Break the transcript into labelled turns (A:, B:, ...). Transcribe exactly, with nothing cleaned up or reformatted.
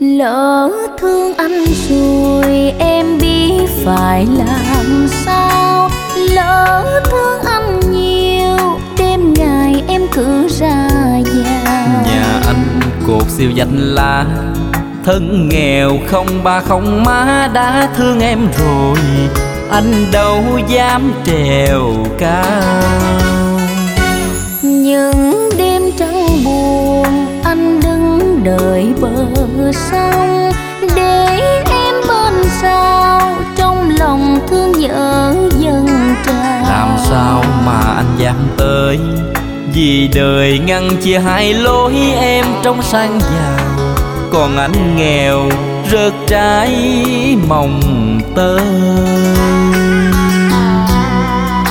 A: Lỡ thương anh rồi em biết phải làm sao. Lỡ thương anh nhiều đêm ngày em cứ ra vào.
B: Nhà anh cột siêu danh lá, thân nghèo không ba không má đã thương em rồi, anh đâu dám trèo cao.
A: Những đêm trăng buồn anh đứng đợi bờ sông, để em bên sao trong lòng thương nhớ dần trào.
B: Làm sao mà anh dám tới, vì đời ngăn chia hai lối em trong sang giàu, còn anh nghèo rớt trái mồng tơi.